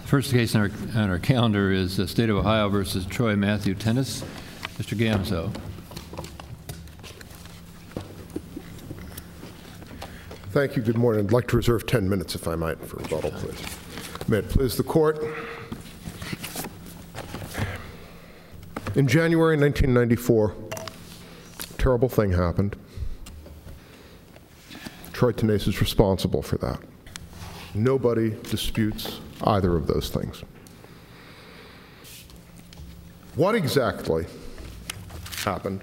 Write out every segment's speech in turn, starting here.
First case on our calendar is the State of Ohio versus Troy Matthew Tennis. Mr. Gamzo. Thank you. Good morning. I'd like to reserve 10 minutes, if I might, for rebuttal, please. May it please the court. In January 1994, a terrible thing happened. Troy Tenace is responsible for that. Nobody disputes either of those things. What exactly happened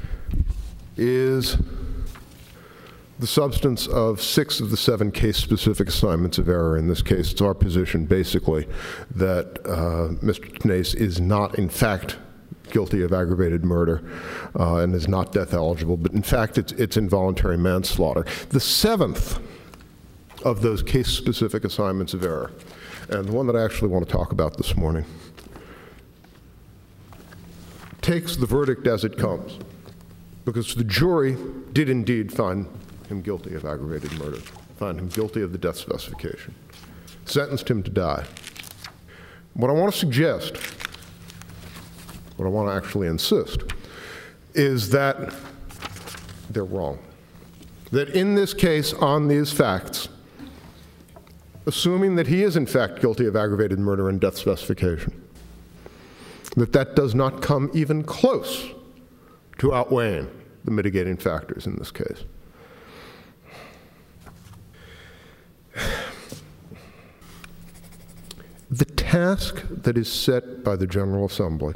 is the substance of 6 of the 7 case-specific assignments of error. In this case, it's our position, basically, that Mr. Tenace is not, in fact, guilty of aggravated murder and is not death eligible, but in fact, it's involuntary manslaughter. The 7th of those case-specific assignments of error, and the one that I actually want to talk about this morning, takes the verdict as it comes, because the jury did indeed find him guilty of aggravated murder, find him guilty of the death specification, sentenced him to die. What I want to suggest, what I want to actually insist, is that they're wrong. That in this case, on these facts, assuming that he is in fact guilty of aggravated murder and death specification, that does not come even close to outweighing the mitigating factors in this case. The task that is set by the General Assembly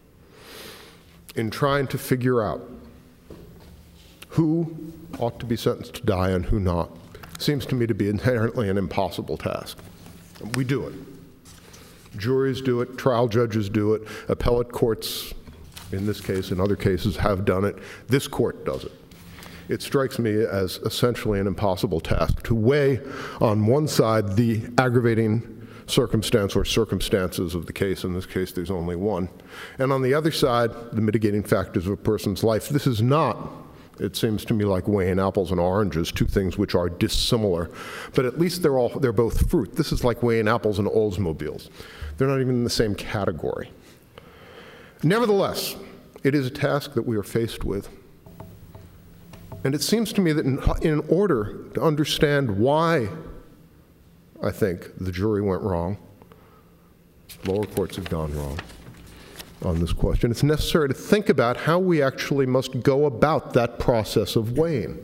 in trying to figure out who ought to be sentenced to die and who not seems to me to be inherently an impossible task. We do it. Juries do it, trial judges do it, appellate courts, in this case and other cases, have done it. This court does it. It strikes me as essentially an impossible task to weigh on one side the aggravating circumstance or circumstances of the case. In this case, there's only one. And on the other side, the mitigating factors of a person's life. This is not, it seems to me, like weighing apples and oranges, two things which are dissimilar, but at least they're both fruit. This is like weighing apples and Oldsmobiles. They're not even in the same category. Nevertheless, it is a task that we are faced with. And it seems to me that in order to understand why I think the jury went wrong, lower courts have gone wrong on this question, it's necessary to think about how we actually must go about that process of weighing.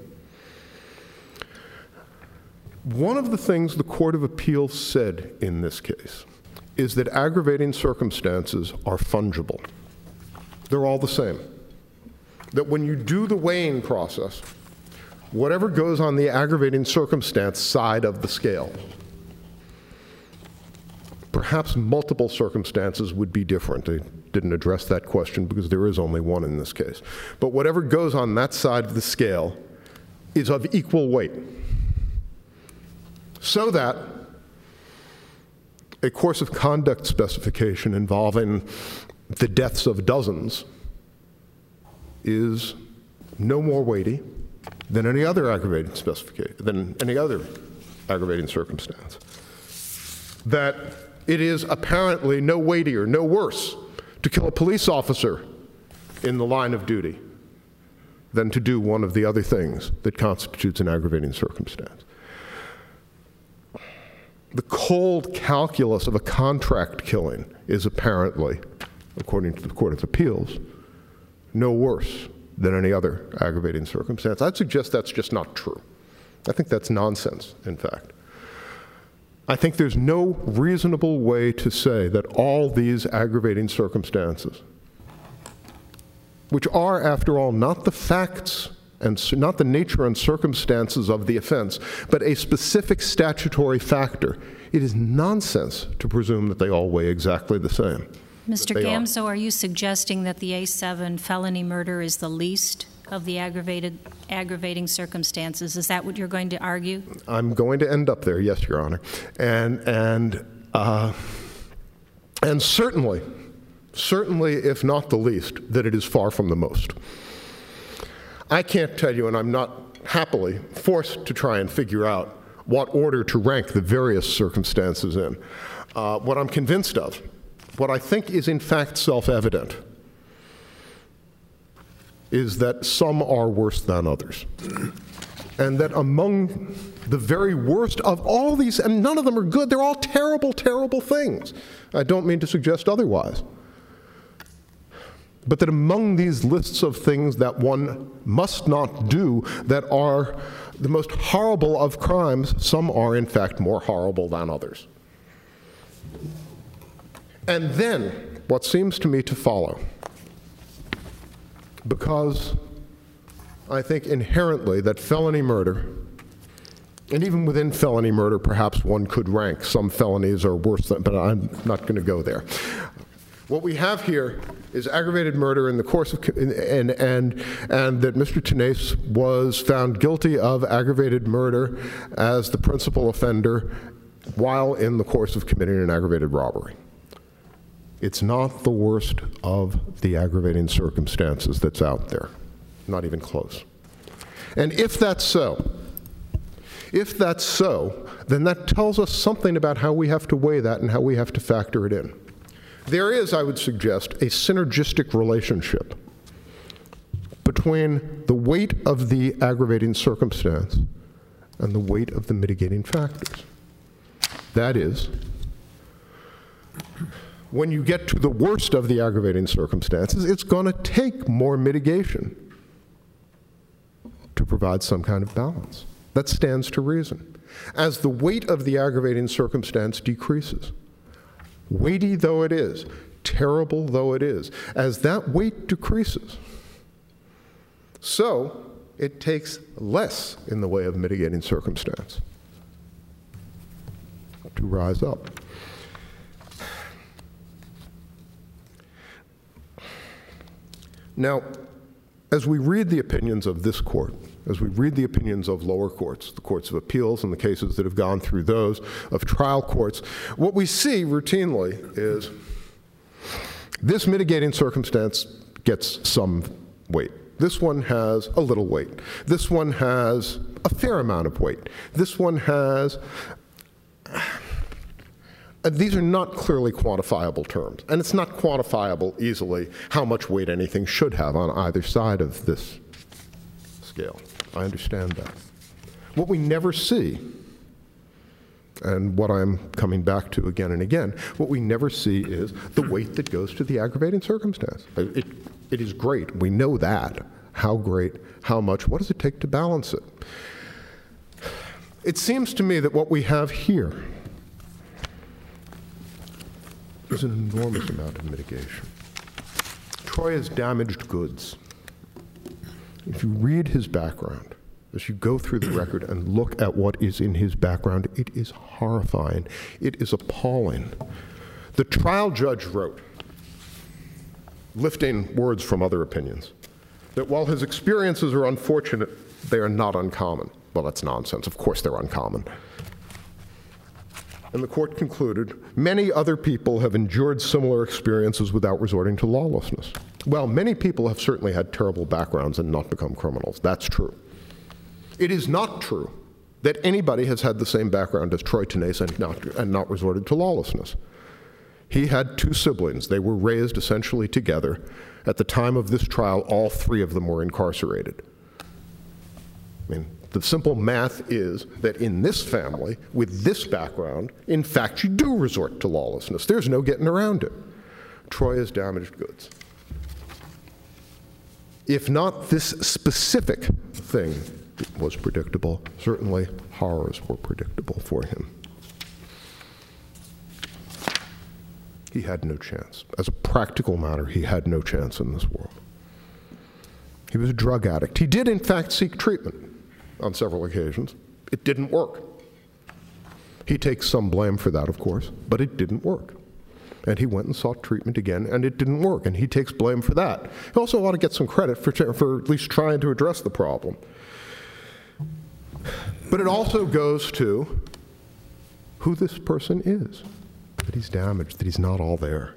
One of the things the Court of Appeals said in this case is that aggravating circumstances are fungible. They're all the same. That when you do the weighing process, whatever goes on the aggravating circumstance side of the scale, perhaps multiple circumstances would be different. They didn't address that question because there is only one in this case. But whatever goes on that side of the scale is of equal weight. So that a course of conduct specification involving the deaths of dozens is no more weighty than any other aggravating circumstance. That it is apparently no weightier, no worse to kill a police officer in the line of duty than to do one of the other things that constitutes an aggravating circumstance. The cold calculus of a contract killing is apparently, according to the Court of Appeals, no worse than any other aggravating circumstance. I'd suggest that's just not true. I think that's nonsense, in fact. I think there's no reasonable way to say that all these aggravating circumstances, which are, after all, not the facts and not the nature and circumstances of the offense, but a specific statutory factor, it is nonsense to presume that they all weigh exactly the same. Mr. Gamzo, are you suggesting that the A7 felony murder is the least of the aggravating circumstances? Is that what you're going to argue? I'm going to end up there, yes, Your Honor. And certainly, if not the least, that it is far from the most. I can't tell you, and I'm not happily forced to try and figure out what order to rank the various circumstances in. What I'm convinced of, what I think is in fact self-evident, is that some are worse than others. And that among the very worst of all these, and none of them are good, they're all terrible, terrible things. I don't mean to suggest otherwise. But that among these lists of things that one must not do that are the most horrible of crimes, some are in fact more horrible than others. And then, what seems to me to follow, because I think inherently that felony murder, and even within felony murder, perhaps one could rank some felonies are worse than, but I'm not going to go there. What we have here is aggravated murder in the course of, and that Mr. Tenace was found guilty of aggravated murder as the principal offender while in the course of committing an aggravated robbery. It's not the worst of the aggravating circumstances that's out there, not even close. And if that's so, then that tells us something about how we have to weigh that and how we have to factor it in. There is, I would suggest, a synergistic relationship between the weight of the aggravating circumstance and the weight of the mitigating factors. That is, when you get to the worst of the aggravating circumstances, it's going to take more mitigation to provide some kind of balance. That stands to reason. As the weight of the aggravating circumstance decreases, weighty though it is, terrible though it is, as that weight decreases, so it takes less in the way of mitigating circumstance to rise up. Now, as we read the opinions of this court, as we read the opinions of lower courts, the courts of appeals and the cases that have gone through those of trial courts, what we see routinely is this mitigating circumstance gets some weight. This one has a little weight. This one has a fair amount of weight. This one has... These are not clearly quantifiable terms, and it's not quantifiable easily how much weight anything should have on either side of this scale. I understand that. What we never see, and what I'm coming back to again and again, what we never see is the weight that goes to the aggravating circumstance. It is great. We know that. How great, how much, what does it take to balance it? It seems to me that what we have here is an enormous amount of mitigation. Troy is damaged goods. If you read his background, as you go through the record and look at what is in his background, it is horrifying. It is appalling. The trial judge wrote, lifting words from other opinions, that while his experiences are unfortunate, they are not uncommon. Well, that's nonsense. Of course they're uncommon. And the court concluded, many other people have endured similar experiences without resorting to lawlessness. Well, many people have certainly had terrible backgrounds and not become criminals. That's true. It is not true that anybody has had the same background as Troy Tenace and not resorted to lawlessness. He had two siblings. They were raised essentially together. At the time of this trial, all three of them were incarcerated. I mean, the simple math is that in this family, with this background, in fact, you do resort to lawlessness. There's no getting around it. Troy is damaged goods. If not this specific thing was predictable, certainly horrors were predictable for him. He had no chance. As a practical matter, he had no chance in this world. He was a drug addict. He did, in fact, seek treatment on several occasions. It didn't work. He takes some blame for that, of course, but it didn't work. And he went and sought treatment again, and it didn't work, and he takes blame for that. He also ought to get some credit for at least trying to address the problem. But it also goes to who this person is, that he's damaged, that he's not all there.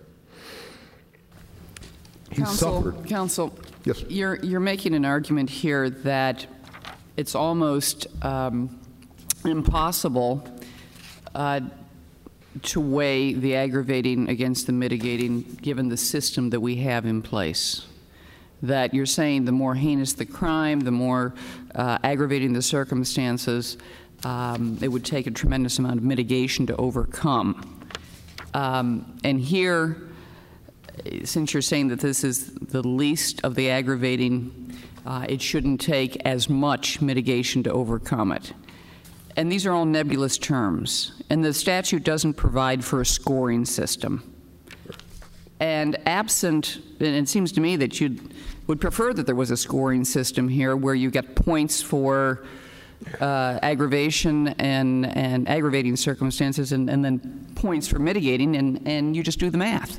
He's suffered. Counsel, yes. You're making an argument here that it's almost impossible to weigh the aggravating against the mitigating given the system that we have in place. That you're saying the more heinous the crime, the more aggravating the circumstances, it would take a tremendous amount of mitigation to overcome. And here, since you're saying that this is the least of the aggravating, it shouldn't take as much mitigation to overcome it. And these are all nebulous terms. And the statute doesn't provide for a scoring system. And absent, and it seems to me that you would prefer that there was a scoring system here where you get points for aggravation and aggravating circumstances and then points for mitigating, and you just do the math.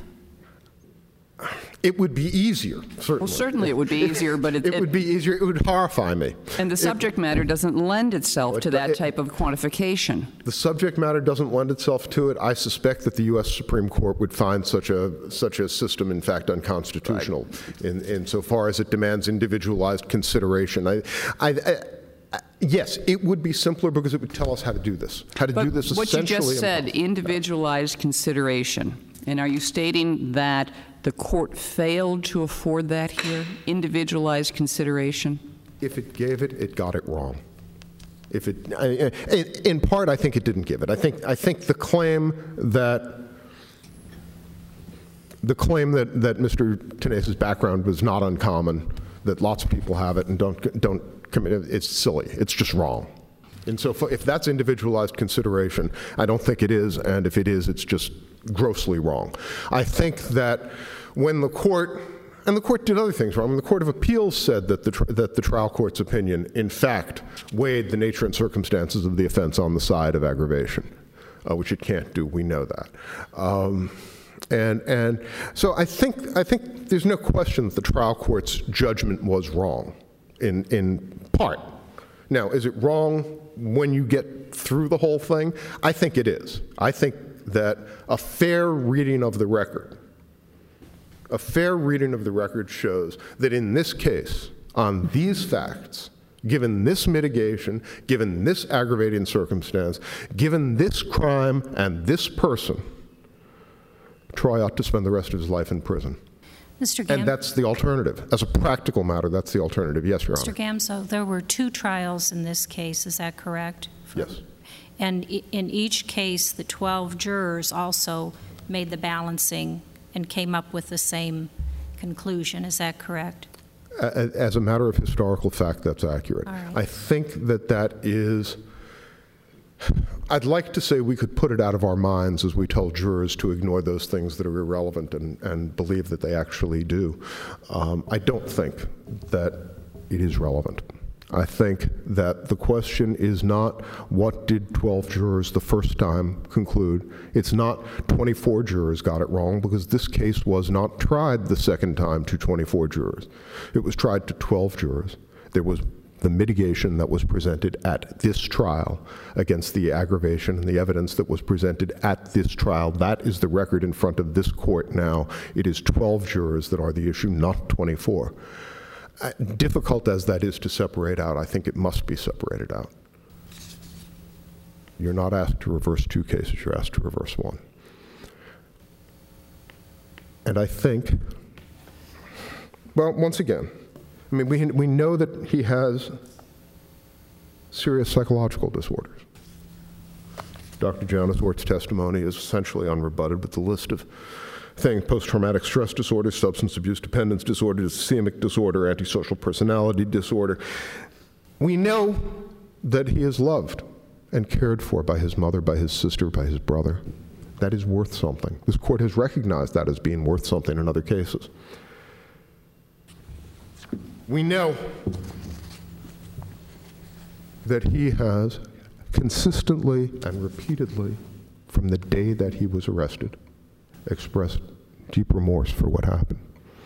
It would be easier, certainly. Well, certainly it would be easier, but it would be easier. It would horrify me. And the subject matter doesn't lend itself to that type of quantification. The subject matter doesn't lend itself to it. I suspect that the U.S. Supreme Court would find such a system, in fact, unconstitutional, insofar as it demands individualized consideration. Yes, it would be simpler because it would tell us how to do this. How to do this essentially. What you just said, individualized consideration. And are you stating that the court failed to afford that here, individualized consideration? If it gave it, it got it wrong. If it, in part, I think it didn't give it. I think the claim that Mr. Tenace's background was not uncommon, that lots of people have it and don't commit it, it's silly. It's just wrong. And so if that's individualized consideration, I don't think it is, and if it is, it's just grossly wrong. I think that when the court, and the court did other things wrong, when the Court of Appeals said that the trial court's opinion, in fact, weighed the nature and circumstances of the offense on the side of aggravation, which it can't do. We know that. And so I think there's no question that the trial court's judgment was wrong, in part. Now, is it wrong when you get through the whole thing? I think it is. I think that a fair reading of the record shows that in this case, on these facts, given this mitigation, given this aggravating circumstance, given this crime and this person, Troy ought to spend the rest of his life in prison. Mr. Gamso. And that's the alternative. As a practical matter, that's the alternative. Yes, Your Honor. Mr. Gamso, there were 2 trials in this case, is that correct? Yes. And in each case, the 12 jurors also made the balancing and came up with the same conclusion. Is that correct? As a matter of historical fact, that's accurate. All right. I think that is, I'd like to say we could put it out of our minds as we tell jurors to ignore those things that are irrelevant and believe that they actually do. I don't think that it is relevant. I think that the question is not what did 12 jurors the first time conclude. It's not 24 jurors got it wrong, because this case was not tried the second time to 24 jurors. It was tried to 12 jurors. There was the mitigation that was presented at this trial against the aggravation and the evidence that was presented at this trial. That is the record in front of this court now. It is 12 jurors that are the issue, not 24. Difficult as that is to separate out, I think it must be separated out. You're not asked to reverse 2 cases, you're asked to reverse 1. And I think, well, once again, I mean, we know that he has serious psychological disorders. Dr. Janice Ort's testimony is essentially unrebutted, but the list of things: post-traumatic stress disorder, substance abuse dependence disorder, dysthemic disorder, antisocial personality disorder. We know that he is loved and cared for by his mother, by his sister, by his brother. That is worth something. This court has recognized that as being worth something in other cases. We know that he has consistently and repeatedly, from the day that he was arrested, expressed deep remorse for what happened.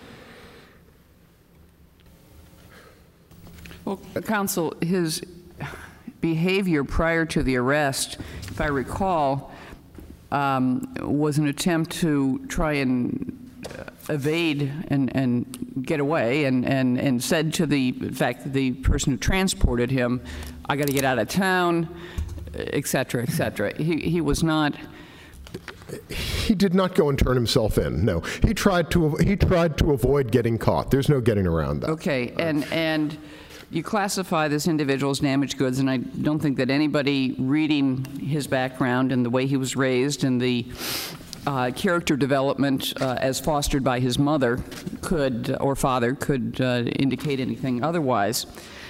Well, counsel, his behavior prior to the arrest, if I recall, was an attempt to try and evade and get away, and said to the person who transported him, I got to get out of town, et cetera, et cetera. He was not... He did not go and turn himself in, no. He tried to avoid getting caught. There's no getting around that. Okay, and you classify this individual as damaged goods, and I don't think that anybody reading his background and the way he was raised and the character development as fostered by his mother or father could indicate anything otherwise.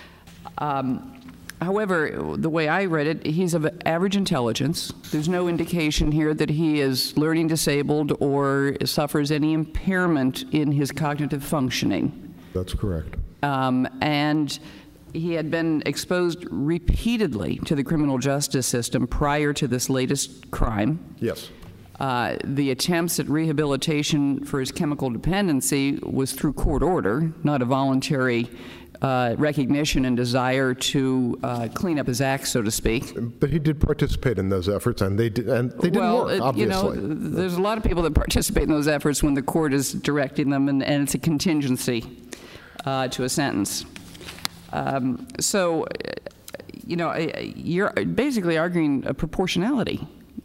However, the way I read it, he's of average intelligence. There's no indication here that he is learning disabled or suffers any impairment in his cognitive functioning. That's correct. And he had been exposed repeatedly to the criminal justice system prior to this latest crime. Yes. The attempts at rehabilitation for his chemical dependency was through court order, not a voluntary recognition and desire to clean up his act, so to speak. But he did participate in those efforts, and they didn't work, obviously. You know, there's a lot of people that participate in those efforts when the court is directing them, and it's a contingency to a sentence. So, you know, you're basically arguing a proportionality.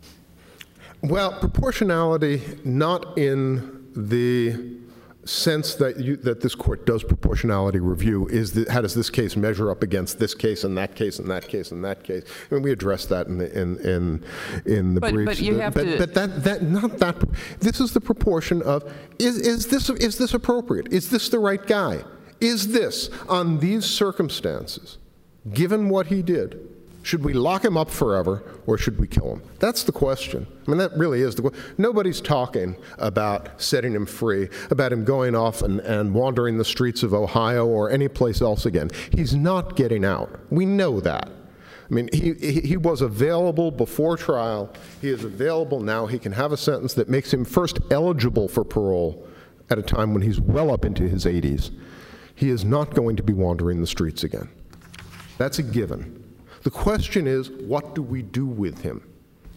Well, proportionality, not in the sense that this court does proportionality review, how does this case measure up against this case and that case and that case and that case? I mean, we addressed that in the briefs. But you have to. But not that. This is the proportion of is this appropriate? Is this the right guy? Is this, on these circumstances, given what he did, should we lock him up forever or should we kill him? That's the question. I mean, that really is the question. Nobody's talking about setting him free, about him going off and wandering the streets of Ohio or any place else again. He's not getting out. We know that. I mean, he was available before trial. He is available now. He can have a sentence that makes him first eligible for parole at a time when he's well up into his 80s. He is not going to be wandering the streets again. That's a given. The question is, what do we do with him?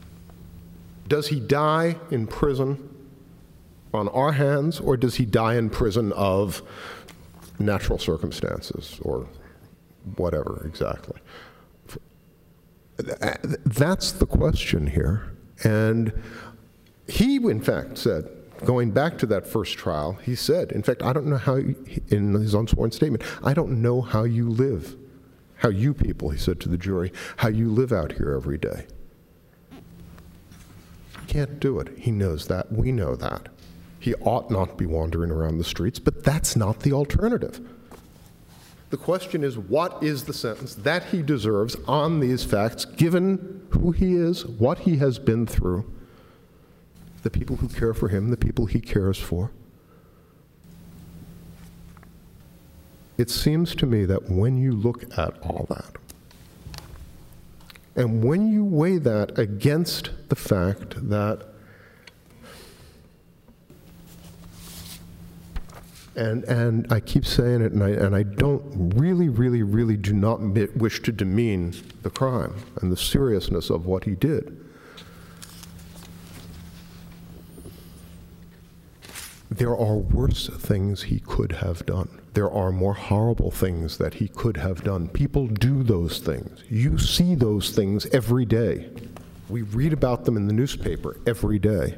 Does he die in prison on our hands, or does he die in prison of natural circumstances or whatever exactly? That's the question here. And he, in fact, said, going back to that first trial, he said, in fact, I don't know how, in his unsworn statement, I don't know how you live. How you people, he said to the jury, how you live out here every day. He can't do it. He knows that. We know that. He ought not be wandering around the streets, but that's not the alternative. The question is, what is the sentence that he deserves on these facts, given who he is, what he has been through, the people who care for him, the people he cares for? It seems to me that when you look at all that, and when you weigh that against the fact that, and I keep saying it, and I don't really do not wish to demean the crime and the seriousness of what he did. There are worse things he could have done. There are more horrible things that he could have done. People do those things. You see those things every day. We read about them in the newspaper every day.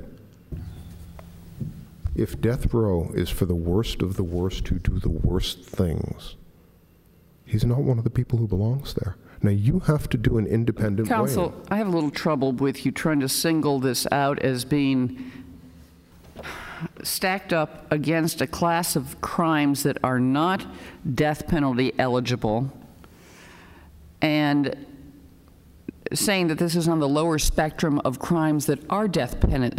If death row is for the worst of the worst who do the worst things, he's not one of the people who belongs there. Now, you have to do an independent weighing. Counsel, I have a little trouble with you trying to single this out as being stacked up against a class of crimes that are not death penalty eligible, and saying that this is on the lower spectrum of crimes that are death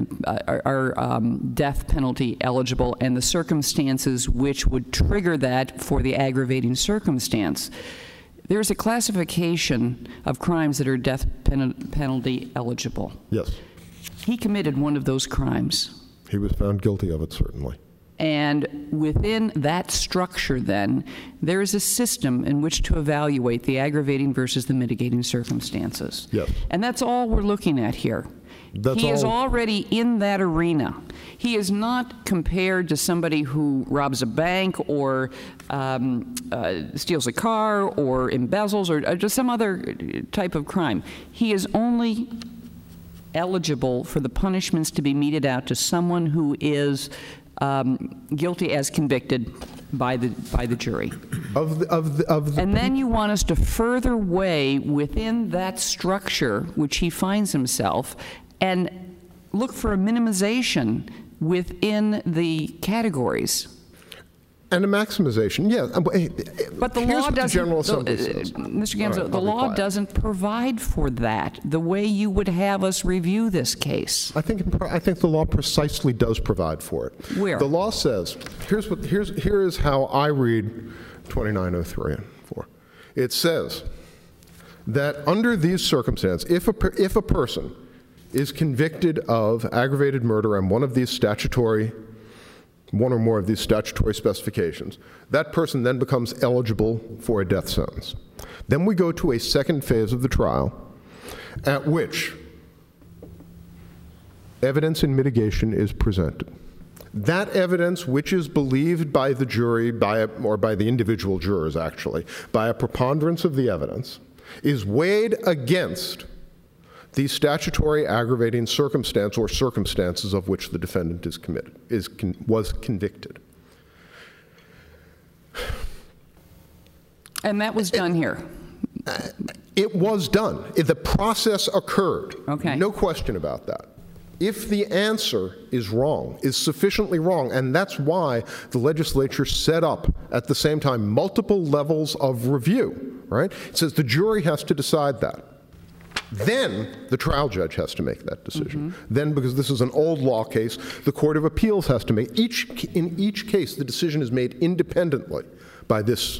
penalty eligible, and the circumstances which would trigger that for the aggravating circumstance. There's a classification of crimes that are death penalty eligible. Yes. He committed one of those crimes. He was found guilty of it, certainly. And within that structure, then, there is a system in which to evaluate the aggravating versus the mitigating circumstances. Yes. And that's all we're looking at here. He is already in that arena. He is not compared to somebody who robs a bank or steals a car or embezzles or just some other type of crime. He is only eligible for the punishments to be meted out to someone who is guilty as convicted by the jury. And then you want us to further weigh within that structure which he finds himself and look for a minimization within the categories. And a maximization, yeah. But the Here's law what doesn't, the General Assembly says. Mr. Gamzo, All right, the I'll be law quiet. doesn't provide for that the way you would have us review this case. I think the law precisely does provide for it. Where? The law says, here is how I read 2903 and 4. It says that under these circumstances, if a person is convicted of aggravated murder and one or more of these statutory specifications, that person then becomes eligible for a death sentence. Then we go to a second phase of the trial, at which evidence in mitigation is presented. That evidence, which is believed by the jury, or by the individual jurors actually, by a preponderance of the evidence, is weighed against the statutory aggravating circumstance or circumstances of which the defendant was convicted. And that was done here. It was done. The process occurred. Okay. No question about that. If the answer is wrong, is sufficiently wrong, and that's why the legislature set up at the same time multiple levels of review, right? It says the jury has to decide that. Then the trial judge has to make that decision. Then, because this is an old law case, the Court of Appeals has to make, in each case, the decision is made independently by the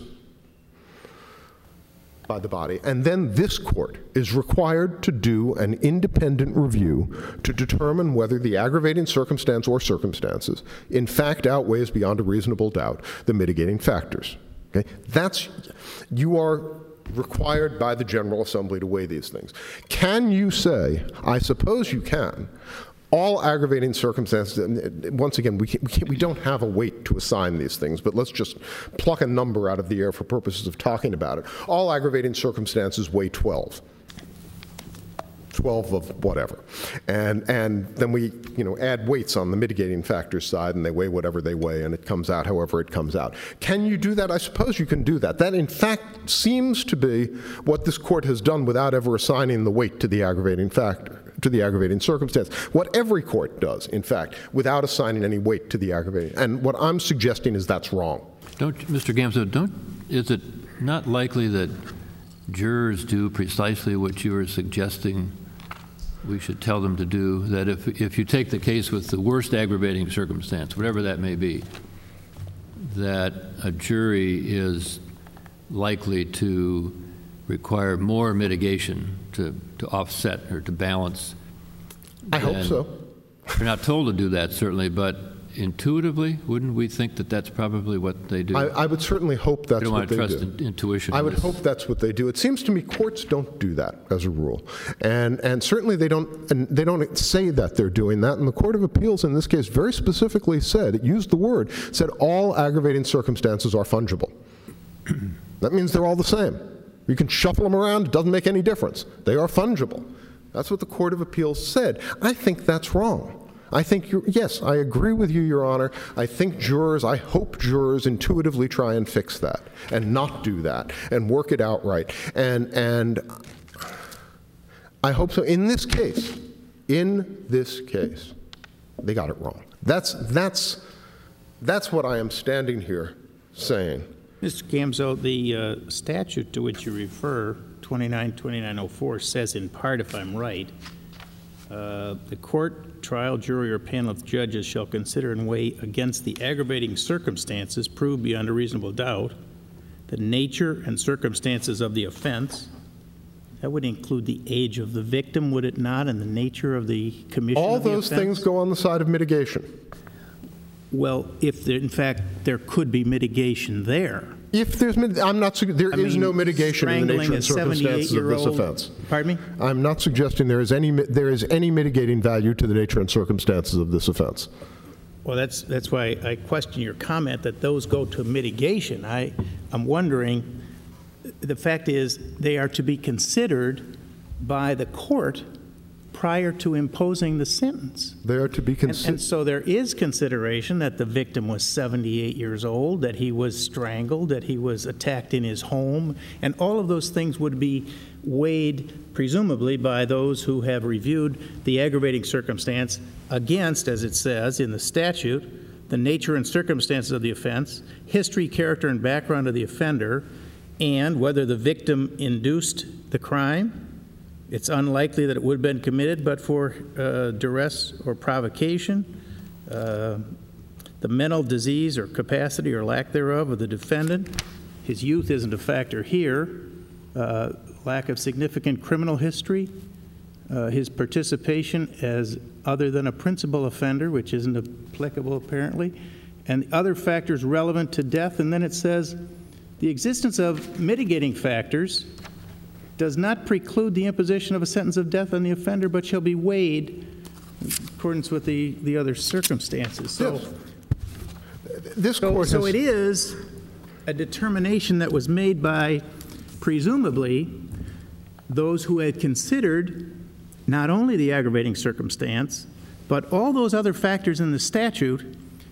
body. And then this court is required to do an independent review to determine whether the aggravating circumstance or circumstances in fact outweighs beyond a reasonable doubt the mitigating factors. Okay? You are required by the General Assembly to weigh these things. Can you say, I suppose you can, all aggravating circumstances, once again, we don't have a weight to assign these things, but let's just pluck a number out of the air for purposes of talking about it. All aggravating circumstances weigh 12. 12 of whatever. And then we add weights on the mitigating factors side, and they weigh whatever they weigh, and it comes out however it comes out. Can you do that? I suppose you can do that. That, in fact, seems to be what this court has done without ever assigning the weight to the aggravating factor, to the aggravating circumstance. What every court does, in fact, without assigning any weight to the aggravating. And what I'm suggesting is that's wrong. Mr. Gamzo, is it not likely that jurors do precisely what you are suggesting we should tell them to do, that if you take the case with the worst aggravating circumstance, whatever that may be, that a jury is likely to require more mitigation to offset or to balance? I hope so. You're not told to do that, certainly, but intuitively, wouldn't we think that that's probably what they do? I would certainly hope that's what they do. We don't want to trust intuition. I would hope that's what they do. It seems to me courts don't do that as a rule, and certainly they don't say that they're doing that. And the Court of Appeals in this case very specifically said, it used the word, said all aggravating circumstances are fungible. That means they're all the same. You can shuffle them around; it doesn't make any difference. They are fungible. That's what the Court of Appeals said. I think that's wrong. I think yes, I agree with you, Your Honor. I hope jurors intuitively try and fix that and not do that and work it out right. And I hope so. In this case, they got it wrong. That's what I am standing here saying. Mr. Gamzo, the statute to which you refer, 2904, says in part, if I'm right, the court, trial, jury, or panel of judges shall consider and weigh against the aggravating circumstances proved beyond a reasonable doubt the nature and circumstances of the offense. That would include the age of the victim, would it not, and the nature of the commission All of the those offense? things go on the side of mitigation. Well, if there, in fact there could be mitigation there. If there's, I'm not. There is no mitigation in the nature and circumstances of this offense. Pardon me? I'm not suggesting there is any mitigating value to the nature and circumstances of this offense. Well, that's why I question your comment that those go to mitigation. I'm wondering, the fact is, they are to be considered by the court prior to imposing the sentence. They are to be And considered. so there is consideration that the victim was 78 years old, that he was strangled, that he was attacked in his home, and all of those things would be weighed, presumably, by those who have reviewed the aggravating circumstance against, as it says in the statute, the nature and circumstances of the offense, history, character, and background of the offender, and whether the victim induced the crime. It's unlikely that it would have been committed but for duress or provocation. The mental disease or capacity or lack thereof of the defendant. His youth isn't a factor here. Lack of significant criminal history. His participation as other than a principal offender, which isn't applicable apparently. And other factors relevant to death. And then it says, the existence of mitigating factors does not preclude the imposition of a sentence of death on the offender, but shall be weighed in accordance with the other circumstances. So, Yes. This court so has, it is a determination that was made by, presumably, those who had considered not only the aggravating circumstance, but all those other factors in the statute,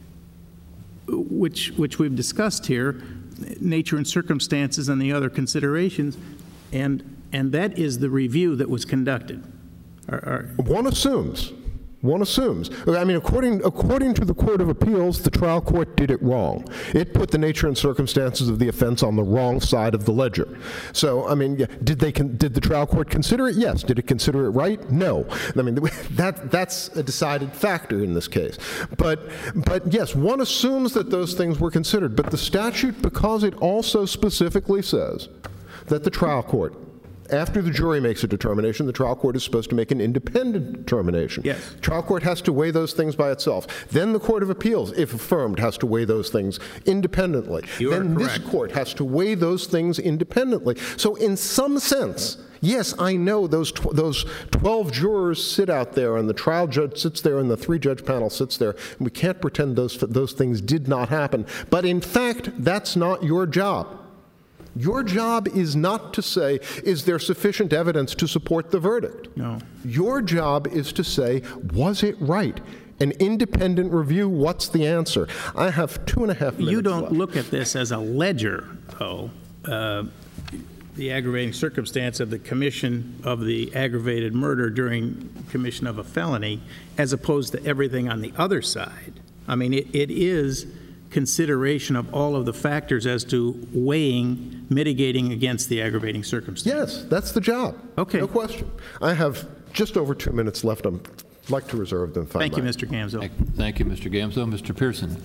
which we've discussed here, nature and circumstances and the other considerations, and that is the review that was conducted. One assumes. I mean, according to the Court of Appeals, the trial court did it wrong. It put the nature and circumstances of the offense on the wrong side of the ledger. So, I mean, did the trial court consider it? Yes. Did it consider it right? No. I mean, that's a decided factor in this case. But yes, one assumes that those things were considered. But the statute, because it also specifically says that the trial court, after the jury makes a determination, the trial court is supposed to make an independent determination. Yes. Trial court has to weigh those things by itself. Then the Court of Appeals, if affirmed, has to weigh those things independently. You are then correct. This court has to weigh those things independently. So in some sense, yes, I know those 12 jurors sit out there, and the trial judge sits there, and the 3-judge panel sits there, and we can't pretend those things did not happen. But in fact, that's not your job. Your job is not to say, is there sufficient evidence to support the verdict? No. Your job is to say, was it right? An independent review, what's the answer? I have 2.5 minutes You don't left. look at this as a ledger, though. The aggravating circumstance of the commission of the aggravated murder during commission of a felony, as opposed to everything on the other side. I mean, it is consideration of all of the factors as to weighing, mitigating against the aggravating circumstance. Yes, that's the job. Okay. No question. I have just over 2 minutes left. I'd like to reserve them. Thank you, Mr. Gamzo. Thank you, Mr. Gamzo. Mr. Pearson.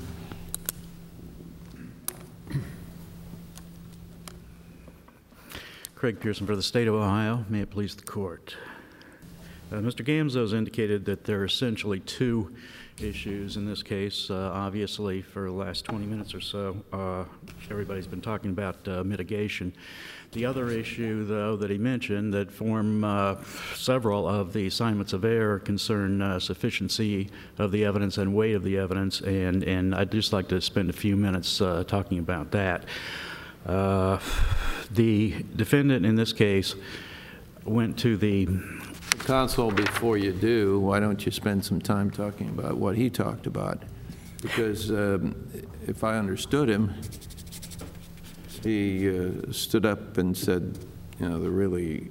Craig Pearson for the State of Ohio. May it please the Court. Mr. Gamzo has indicated that there are essentially two issues in this case. Obviously, for the last 20 minutes or so, everybody's been talking about mitigation. The other issue, though, that he mentioned that form several of the assignments of error concern sufficiency of the evidence and weight of the evidence, and I'd just like to spend a few minutes talking about that. The defendant in this case went to the Counsel, before you do, why don't you spend some time talking about what he talked about? Because if I understood him, he stood up and said, you know, there really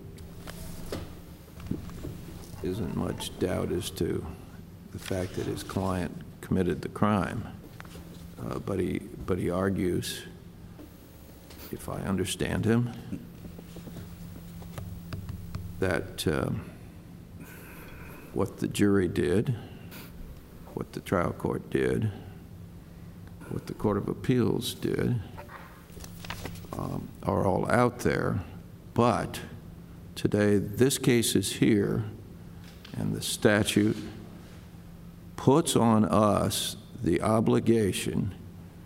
isn't much doubt as to the fact that his client committed the crime. But he argues, if I understand him, that what the jury did, what the trial court did, what the Court of Appeals did, are all out there. But today, this case is here, and the statute puts on us the obligation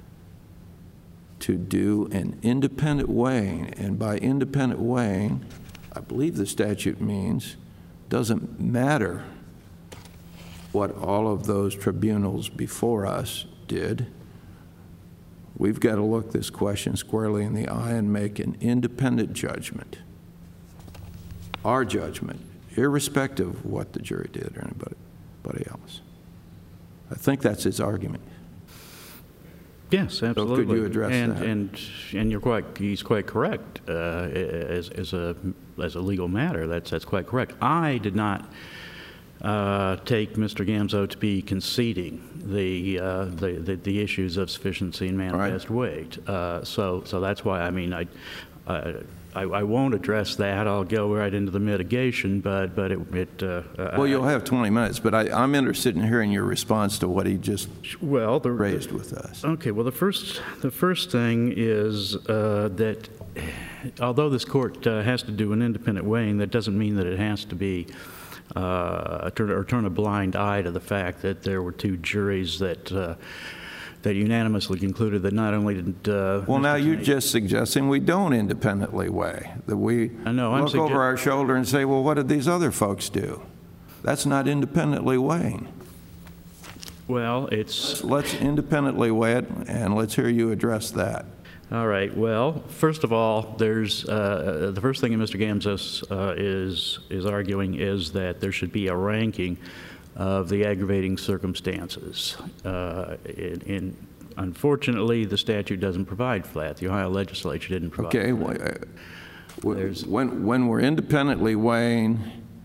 to do an independent weighing. And by independent weighing, I believe the statute means doesn't matter what all of those tribunals before us did. We've got to look this question squarely in the eye and make an independent judgment. Our judgment, irrespective of what the jury did or anybody else. I think that's his argument. Yes, absolutely. So could you address that? And he's quite correct as a legal matter. That's quite correct. I did not take Mr. Gamzo to be conceding the issues of sufficiency and manifest weight. So that's why, I mean, I won't address that. I'll go right into the mitigation, but well, you'll have 20 minutes, but I'm interested in hearing your response to what he just raised with us. Okay. Well, the first thing is that although this court has to do an independent weighing, that doesn't mean that it has to be turn a blind eye to the fact that there were two juries that unanimously concluded that not only did well, now you're just suggesting we don't independently weigh, that we look over our shoulder and say, well, what did these other folks do? That's not independently weighing. Well, let's independently weigh it, and let's hear you address that. All right. Well, first of all, there's the first thing that Mr. Gamzo is arguing is that there should be a ranking of the aggravating circumstances. Unfortunately, the statute doesn't provide for that. The Ohio legislature didn't provide for that. When we're independently weighing,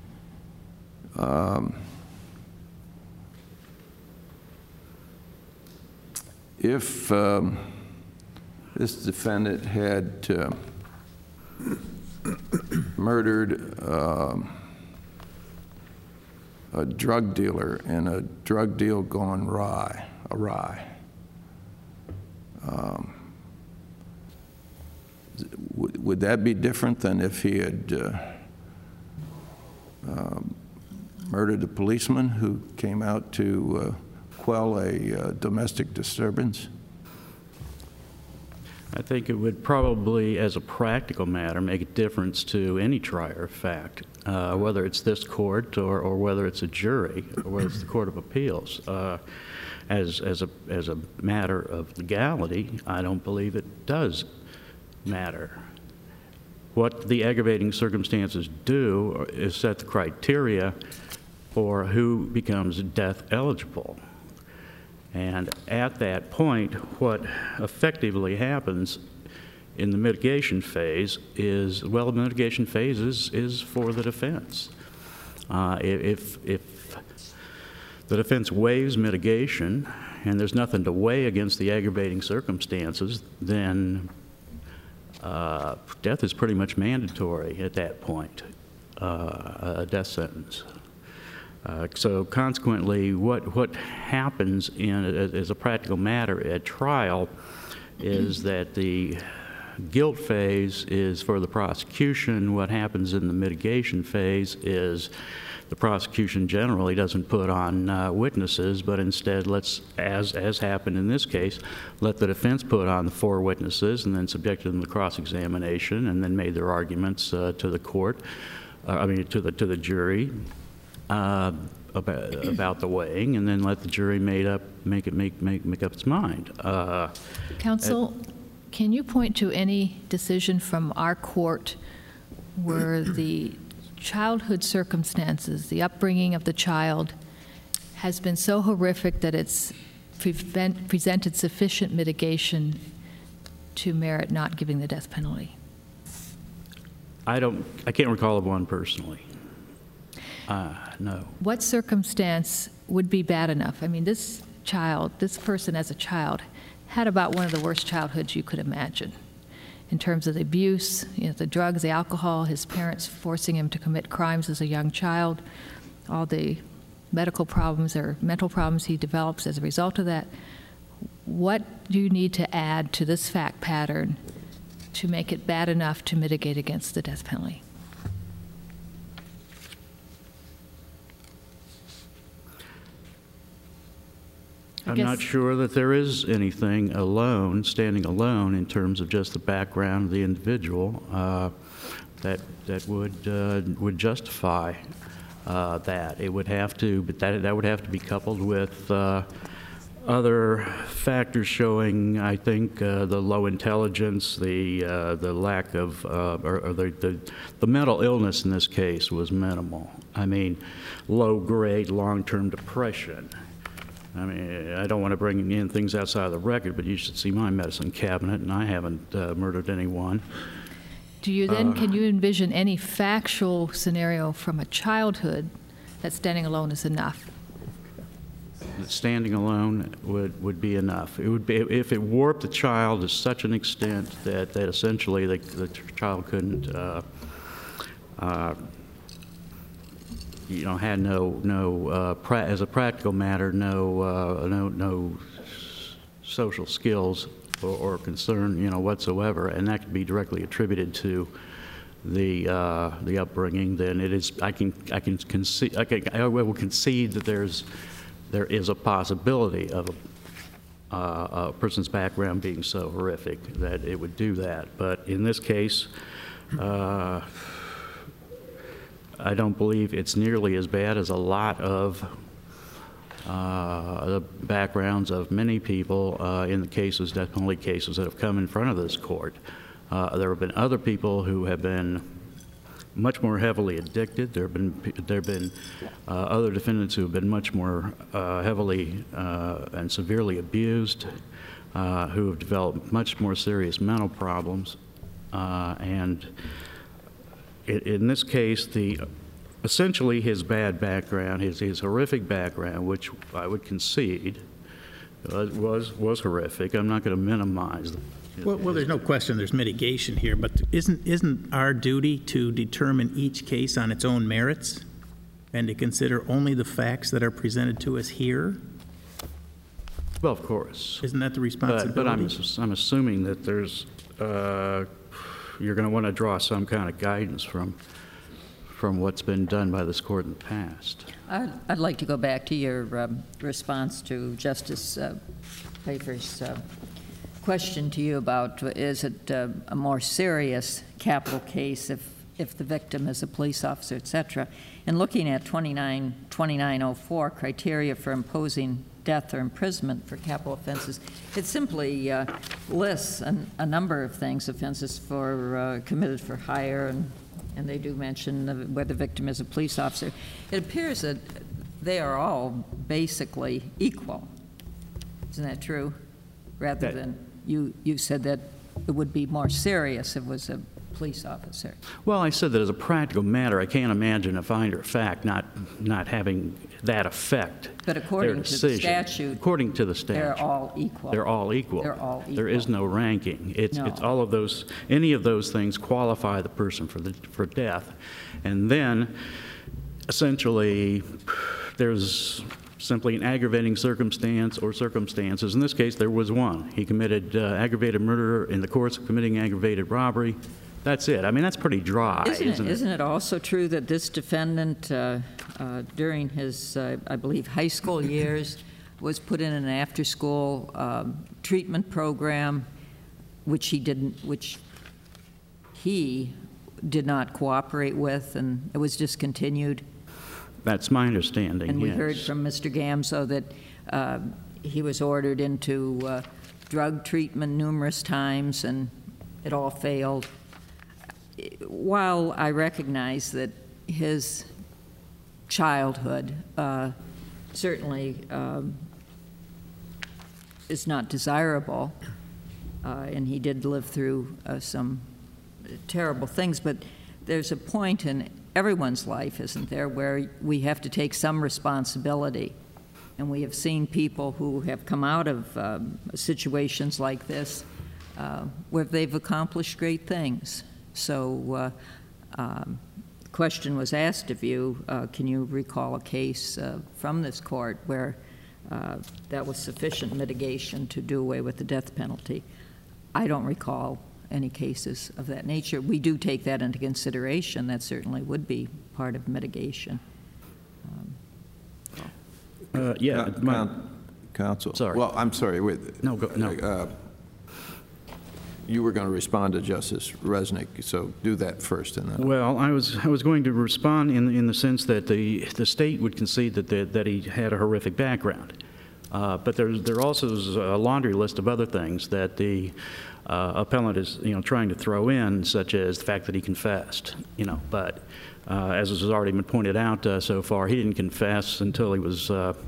if this defendant had murdered a drug dealer in a drug deal gone awry. Would that be different than if he had murdered a policeman who came out to quell a domestic disturbance? I think it would probably, as a practical matter, make a difference to any trier of fact, whether it's this court or whether it's a jury or whether it's the Court of Appeals. As a matter of legality, I don't believe it does matter. What the aggravating circumstances do is set the criteria for who becomes death eligible. And at that point, what effectively happens in the mitigation phase is, well, the mitigation phase is for the defense. If the defense waives mitigation and there's nothing to weigh against the aggravating circumstances, then death is pretty much mandatory at that point, a death sentence. So consequently, what happens as a practical matter at trial is that the guilt phase is for the prosecution. What happens in the mitigation phase is the prosecution generally doesn't put on witnesses, but instead lets, as happened in this case, let the defense put on the 4 witnesses and then subjected them to cross-examination and then made their arguments to the court, to the jury. About the weighing, and then let the jury make up its mind. Counsel, can you point to any decision from our court where the childhood circumstances, the upbringing of the child, has been so horrific that it's presented sufficient mitigation to merit not giving the death penalty? I can't recall of one personally. No. What circumstance would be bad enough? I mean, this person as a child had about one of the worst childhoods you could imagine in terms of the abuse, the drugs, the alcohol, his parents forcing him to commit crimes as a young child, all the medical problems or mental problems he develops as a result of that. What do you need to add to this fact pattern to make it bad enough to mitigate against the death penalty? I'm not sure that there is anything standing alone in terms of just the background of the individual that would justify that. It would have to, but that would have to be coupled with other factors showing, I think, the low intelligence, the lack of, or the mental illness in this case was minimal. I mean, low-grade, long-term depression. I mean, I don't want to bring in things outside of the record, but you should see my medicine cabinet, and I haven't murdered anyone. Do you then, can you envision any factual scenario from a childhood that standing alone is enough? Standing alone would be enough. It would be if it warped the child to such an extent that essentially the child couldn't, had no as a practical matter, no social skills or concern, whatsoever, and that could be directly attributed to the upbringing. Then it is. I will concede that there is a possibility of a person's background being so horrific that it would do that. But in this case, I don't believe it's nearly as bad as a lot of the backgrounds of many people in the cases, death penalty cases, that have come in front of this court. There have been other people who have been much more heavily addicted. There have been other defendants who have been much more heavily and severely abused, who have developed much more serious mental problems. And in this case, essentially his bad background, his horrific background, which I would concede was horrific. I'm not going to minimize Well, there's no question there's mitigation here, but isn't our duty to determine each case on its own merits and to consider only the facts that are presented to us here? Well, of course. Isn't that the responsibility? But I'm assuming that there's you're going to want to draw some kind of guidance from what's been done by this court in the past. I'd like to go back to your response to Justice Pfeiffer's question to you about is it a more serious capital case if the victim is a police officer, et cetera. And looking at 2904, criteria for imposing death or imprisonment for capital offenses, it simply lists a number of things, offenses for committed for hire, and they do mention whether the victim is a police officer. It appears that they are all basically equal. Isn't that true? Rather than you said that it would be more serious if it was a police officer. Well, I said that as a practical matter, I can't imagine a finder of fact not having that effect. But according to the statute, according to the statute, they're all equal. They're all equal. They're all equal. There is no ranking. It's all of those. Any of those things qualify the person for death, and then essentially there's simply an aggravating circumstance or circumstances. In this case, there was one. He committed aggravated murder in the course of committing aggravated robbery. That's it. I mean, that's pretty dry, isn't it? Isn't it also true that this defendant, during his, I believe, high school years, was put in an after-school treatment program, which he did not cooperate with, and it was discontinued? That's my understanding, And we yes. heard from Mr. Gamzo that he was ordered into drug treatment numerous times, and it all failed. While I recognize that his childhood certainly is not desirable, and he did live through some terrible things, but there's a point in everyone's life, isn't there, where we have to take some responsibility. And we have seen people who have come out of situations like this where they've accomplished great things. So the question was asked of you, can you recall a case from this court where that was sufficient mitigation to do away with the death penalty? I don't recall any cases of that nature. We do take that into consideration. That certainly would be part of mitigation. Counsel. Sorry. Well, I'm sorry. Wait. No. you were going to respond to Justice Resnick, so do that first. And then Well, I was going to respond in the sense that the state would concede that he had a horrific background. But there also is a laundry list of other things that the appellant is, trying to throw in, such as the fact that he confessed, But as has already been pointed out so far, he didn't confess until he was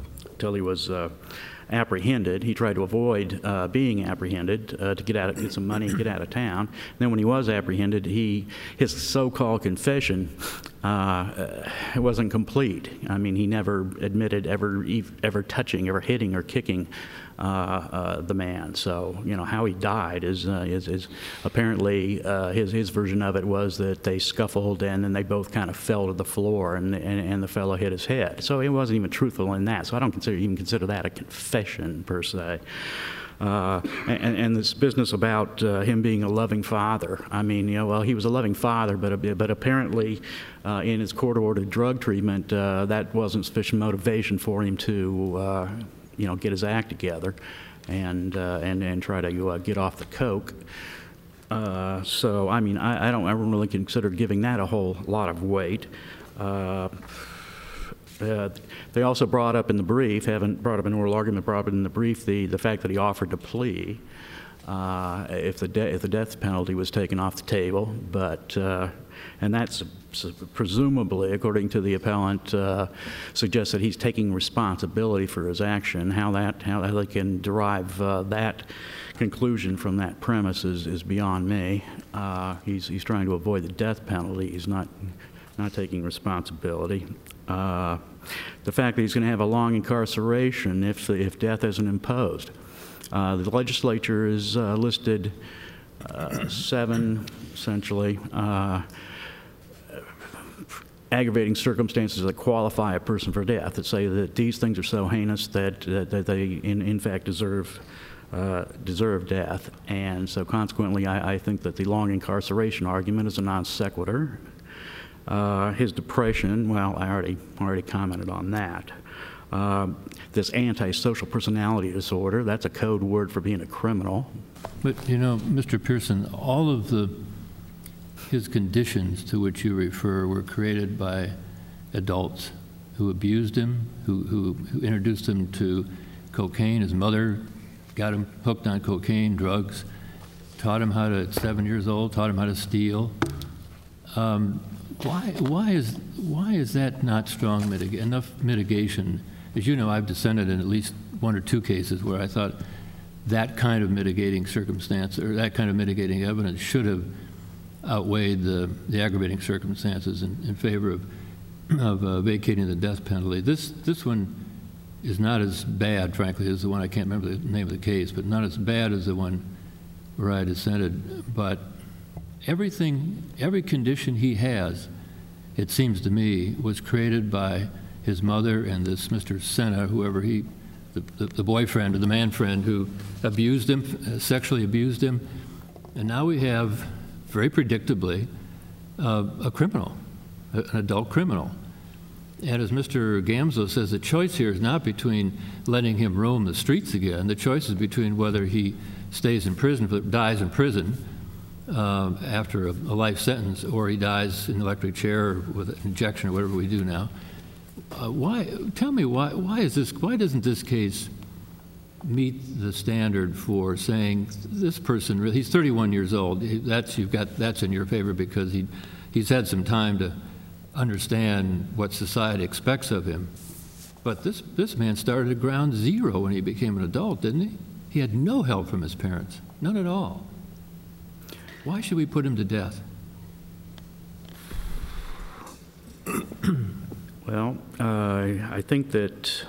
apprehended. He tried to avoid being apprehended to get some money and get out of town. And then when he was apprehended, his so-called confession wasn't complete. I mean, he never admitted ever touching, ever hitting or kicking the man. So, how he died is apparently his version of it was that they scuffled and then they both kind of fell to the floor and the fellow hit his head. So he wasn't even truthful in that. So I don't even consider that a confession per se. And this business about him being a loving father. I mean, well, he was a loving father, but apparently in his court-ordered drug treatment, that wasn't sufficient motivation for him to get his act together and try to get off the coke. So, I mean, I don't really consider giving that a whole lot of weight. They also brought up in the brief, haven't brought up an oral argument, brought up in the brief the fact that he offered to plea if the death penalty was taken off the table, but and that's presumably, according to the appellant, suggests that he's taking responsibility for his action. How they can derive that conclusion from that premise is beyond me. He's trying to avoid the death penalty. He's not taking responsibility. The fact that he's going to have a long incarceration if death isn't imposed. The legislature has listed 7, essentially, aggravating circumstances that qualify a person for death, that say that these things are so heinous that they, in fact, deserve death. And so consequently, I think that the long incarceration argument is a non sequitur. His depression, well, I already commented on that. This antisocial personality disorder, that's a code word for being a criminal. But, Mr. Pearson, all of his conditions to which you refer were created by adults who abused him, who introduced him to cocaine. His mother got him hooked on cocaine, drugs, taught him how to, at 7 years old, taught him how to steal. Why is that not strong enough mitigation? As you know, I've dissented in at least 1 or 2 cases where I thought that kind of mitigating circumstance or that kind of mitigating evidence should have outweighed the aggravating circumstances in favor of vacating the death penalty. This one is not as bad, frankly, as the one, I can't remember the name of the case, but not as bad as the one where I dissented. But every condition he has, it seems to me, was created by his mother and this Mr. Senna, whoever the boyfriend or the man friend who abused him, sexually abused him. And now we have, very predictably, a criminal, an adult criminal. And as Mr. Gamzo says, the choice here is not between letting him roam the streets again. The choice is between whether he stays in prison, dies in prison after a life sentence, or he dies in an electric chair or with an injection or whatever we do now. Tell me why doesn't this case meet the standard for saying this person, he's 31 years old, that's in your favor because he's had some time to understand what society expects of him. But this man started at ground zero when he became an adult, didn't he? He had no help from his parents, none at all. Why should we put him to death? Well, I think that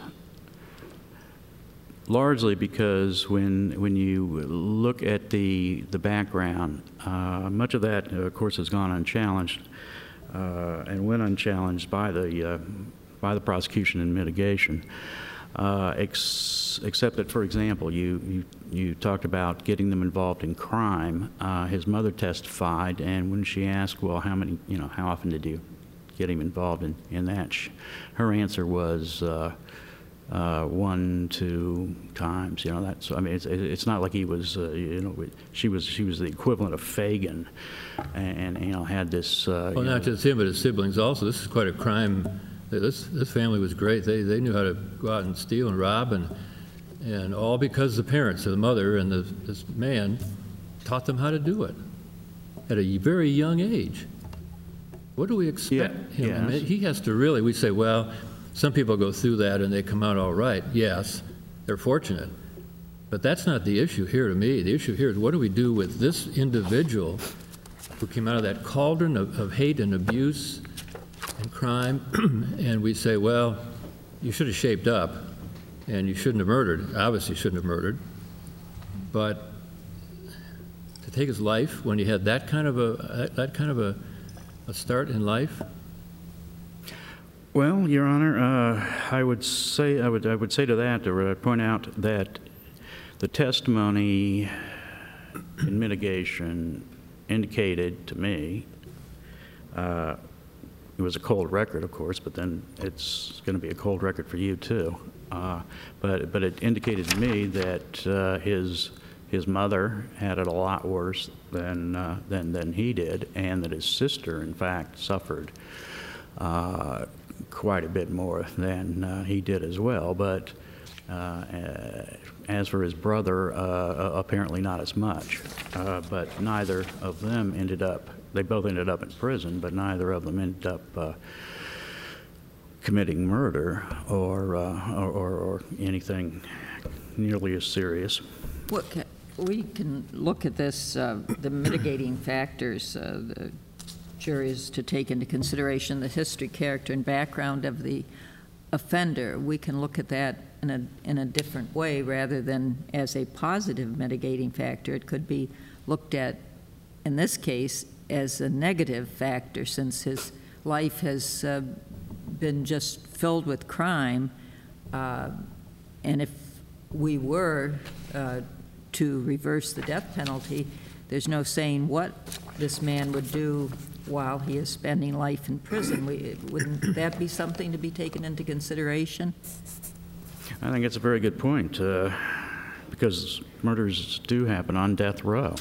largely because when you look at the background, much of that, of course, has gone unchallenged and went unchallenged by the prosecution and mitigation. Except that, for example, you talked about getting them involved in crime. His mother testified, and when she asked, well, how often did you get him involved in that? Her answer was 1, 2 times. You know, that's, I mean, it's not like he was, you know, she was the equivalent of Fagin, and you know, had this. Well, not just him, but his siblings also. This is quite a crime. This family was great. They knew how to go out and steal and rob, and all because the parents, the mother and this man, taught them how to do it at a very young age. What do we expect him? Yes. I mean, he has to really. We say, well, some people go through that and they come out all right. Yes, they're fortunate. But that's not the issue here to me. The issue here is what do we do with this individual who came out of that cauldron of hate and abuse and crime, and we say, well, you should have shaped up and you shouldn't have murdered. Obviously shouldn't have murdered. But to take his life when he had that kind of a start in life? Well, Your Honor, I would say to that, or I'd point out that the testimony in mitigation indicated to me, it was a cold record, of course, but then it's going to be a cold record for you too. But it indicated to me that his mother had it a lot worse than he did, and that his sister, in fact, suffered quite a bit more than he did as well. But as for his brother, apparently not as much. But neither of them they both ended up in prison, but neither of them ended up committing murder or anything nearly as serious. We can look at this, the mitigating factors. The jury is to take into consideration the history, character, and background of the offender. We can look at that in a different way rather than as a positive mitigating factor. It could be looked at, in this case, as a negative factor, since his life has been just filled with crime. And if we were to reverse the death penalty, there's no saying what this man would do while he is spending life in prison. Wouldn't that be something to be taken into consideration? I think it's a very good point, because murders do happen on death row.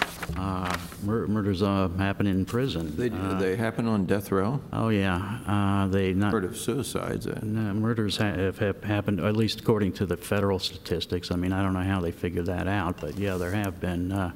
Murders happen in prison. They happen on death row? Oh, yeah. Heard of suicides. Murders have happened, at least according to the federal statistics. I mean, I don't know how they figured that out, but yeah, there have been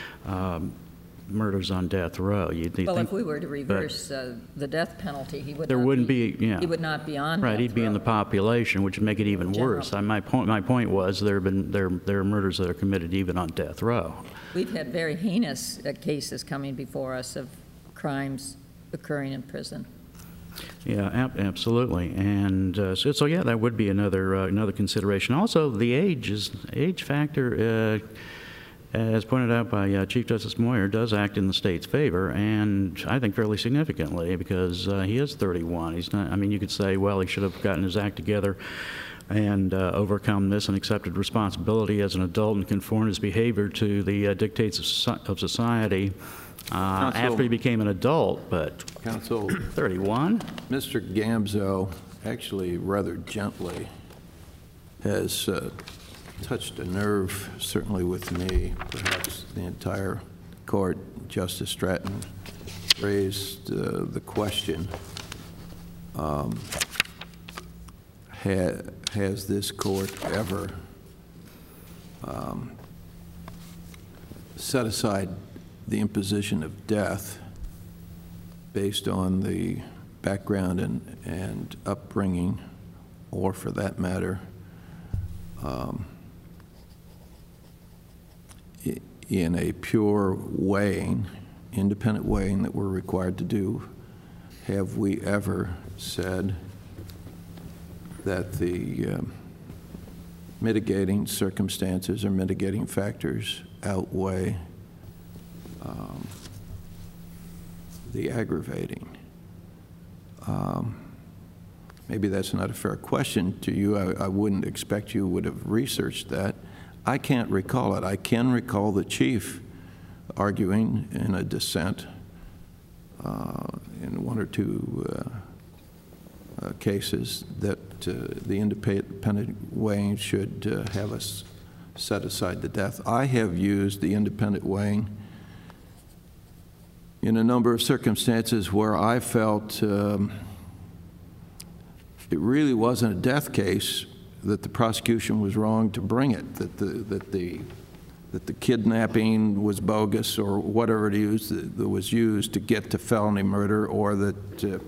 murders on death row. Well, if we were to reverse the death penalty, he would there not wouldn't be, yeah. He would not be on right. death He'd be row. in the population, which would make it even worse. My point was there are murders that are committed even on death row. We've had very heinous cases coming before us of crimes occurring in prison. Yeah, absolutely, and so yeah, that would be another consideration. Also, the age factor, as pointed out by Chief Justice Moyer, does act in the state's favor, and I think fairly significantly, because he is 31. He's not. I mean, you could say, well, he should have gotten his act together and overcome this and accepted responsibility as an adult and conformed his behavior to the dictates of society after he became an adult. But Counsel, 31? Mr. Gamzo actually rather gently has touched a nerve, certainly with me, perhaps the entire court. Justice Stratton raised the question, has this court ever set aside the imposition of death based on the background and upbringing, or for that matter, in a pure weighing, independent weighing that we're required to do? Have we ever said that the mitigating circumstances or mitigating factors outweigh the aggravating? Maybe that's not a fair question to you. I wouldn't expect you would have researched that. I can't recall it. I can recall the chief arguing in a dissent in one or two cases that the independent weighing should have us set aside the death. I have used the independent weighing in a number of circumstances where I felt it really wasn't a death case, that the prosecution was wrong to bring it, that the kidnapping was bogus or whatever it is that was used to get to felony murder, or that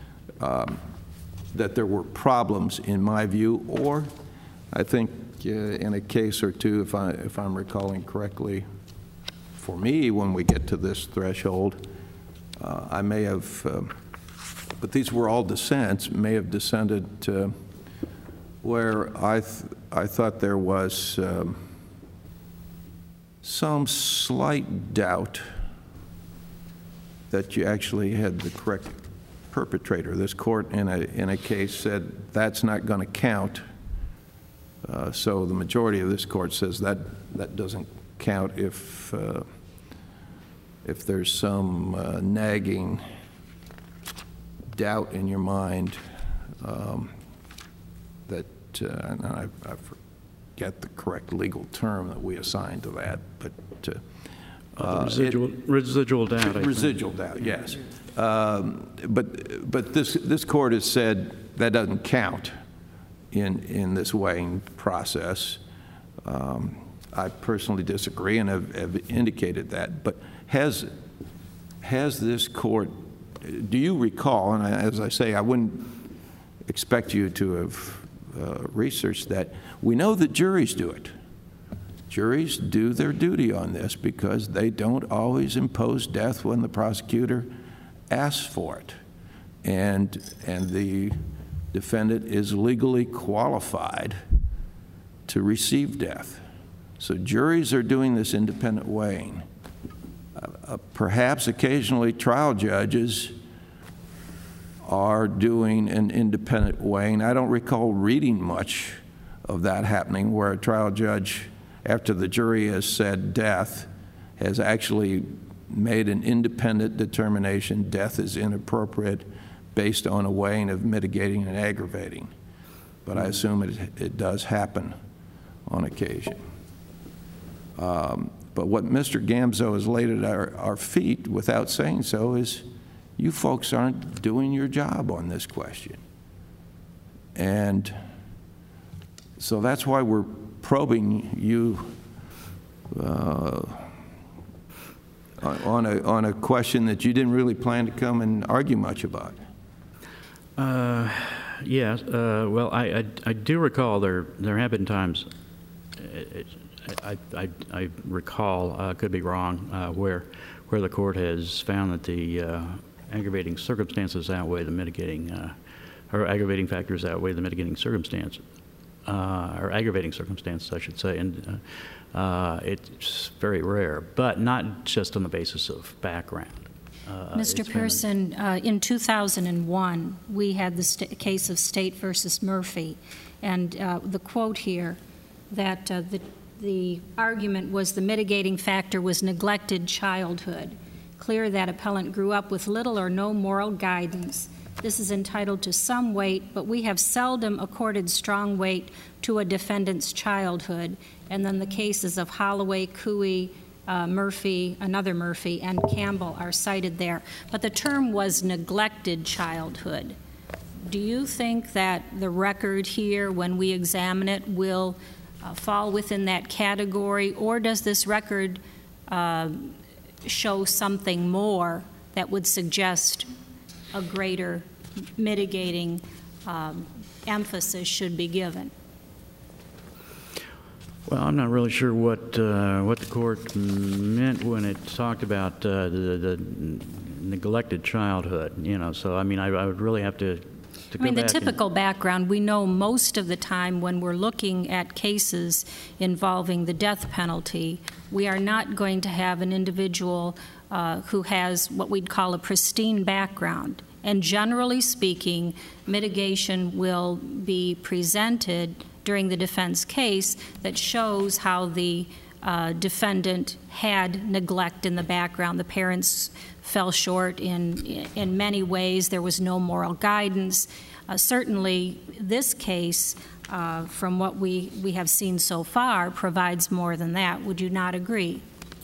that there were problems in my view, or I think in a case or two, if I'm recalling correctly, for me, when we get to this threshold, I may have, but these were all dissents, may have dissented where I thought there was some slight doubt that you actually had the correct perpetrator. This court in a case said that's not going to count. So the majority of this court says that doesn't count if there's some nagging doubt in your mind that, and I forget the correct legal term that we assign to that, but residual doubt. Residual doubt, yes. But this court has said that doesn't count in this weighing process. I personally disagree and have indicated that. But has this court, do you recall, and as I say, I wouldn't expect you to have researched that, we know that juries do it. Juries do their duty on this because they don't always impose death when the prosecutor asks for it. And the defendant is legally qualified to receive death. So juries are doing this independent weighing. Perhaps occasionally trial judges are doing an independent weighing. I don't recall reading much of that happening where a trial judge, after the jury has said death, has actually made an independent determination death is inappropriate based on a weighing of mitigating and aggravating. But I assume it does happen on occasion. But what Mr. Gamzo has laid at our feet without saying so is you folks aren't doing your job on this question. And so that's why we're probing you on a question that you didn't really plan to come and argue much about. Yes. Well, I do recall there have been times, I recall, could be wrong, where the court has found that the aggravating circumstances outweigh the mitigating, or aggravating factors outweigh the mitigating circumstances, or aggravating circumstances, I should say. And it's very rare, but not just on the basis of background. Mr. Pearson, in 2001, we had the case of State versus Murphy, and the quote here that the argument was the mitigating factor was neglected childhood. Clear that appellant grew up with little or no moral guidance. This is entitled to some weight, but we have seldom accorded strong weight to a defendant's childhood. And then the cases of Holloway, Cooey, Murphy, another Murphy, and Campbell are cited there. But the term was neglected childhood. Do you think that the record here, when we examine it, will fall within that category, or does this record show something more that would suggest a greater mitigating emphasis should be given? Well, I'm not really sure what the court meant when it talked about the neglected childhood. You know, so I mean, I would really have to go back. The typical background, we know most of the time when we're looking at cases involving the death penalty, we are not going to have an individual who has what we'd call a pristine background. And generally speaking, mitigation will be presented during the defense case that shows how the defendant had neglect in the background. The parents fell short in many ways. There was no moral guidance. Certainly, this case, from what we have seen so far, provides more than that. Would you not agree?